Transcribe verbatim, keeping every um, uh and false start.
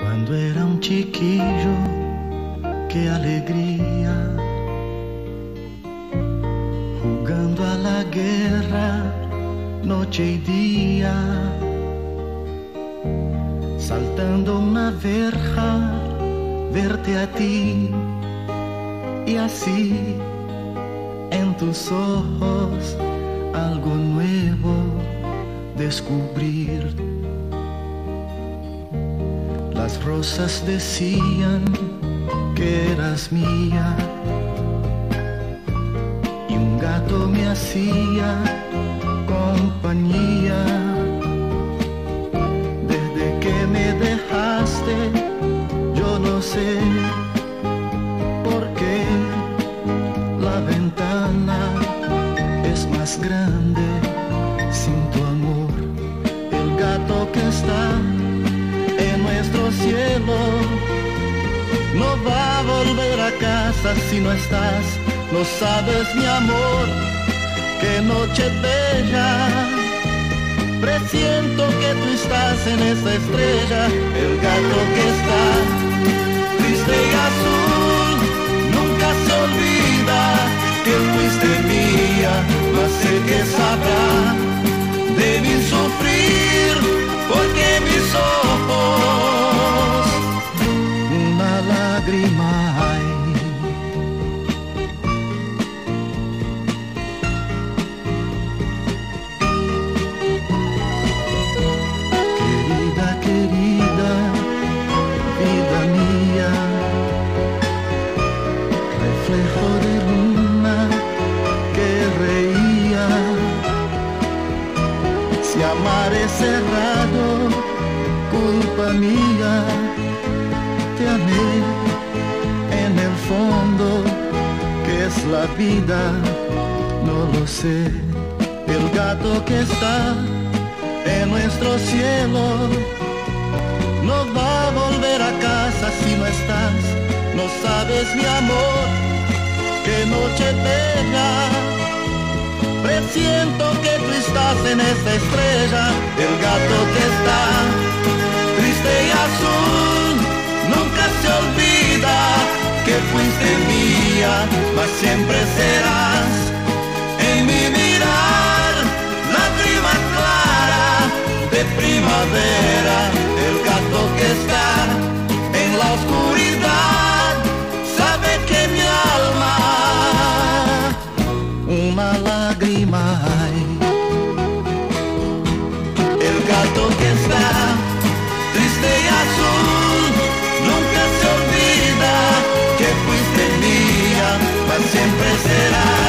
Cuando era un chiquillo, qué alegría, jugando a la guerra noche y día, saltando una verja, verte a ti y así en tus ojos algo nuevo descubrir. Las rosas decían que eras mía y un gato me hacía compañía. Desde que me dejaste, yo no sé por qué la ventana es más grande sin tu amor. El gato que está en nuestro cielo no va a volver a casa si no estás. No sabes, mi amor, qué noche bella. Presiento que tú estás en esa estrella. El gato que está triste y azul nunca se olvida que fuiste mía, mas sé que sabrá de mi sufrir, porque mis ojos una lágrima hay. Querida, querida, vida mía, reflejo de luna que reía. Si amar es cerrado, culpa mía, te amé en el fondo, que es la vida, no lo sé. El gato que está en nuestro cielo no va a volver a casa si no estás. No sabes, mi amor, qué noche bella. Presiento que tú estás en esa estrella. El gato que está triste y azul nunca se olvida que fuiste mía, mas siempre serás en mi mirar, lágrima clara de primavera. El gato que está en la oscuridad sabe que mi alma una lágrima hay. El gato que está triste y azul nunca se olvida que fuiste mía, mas siempre será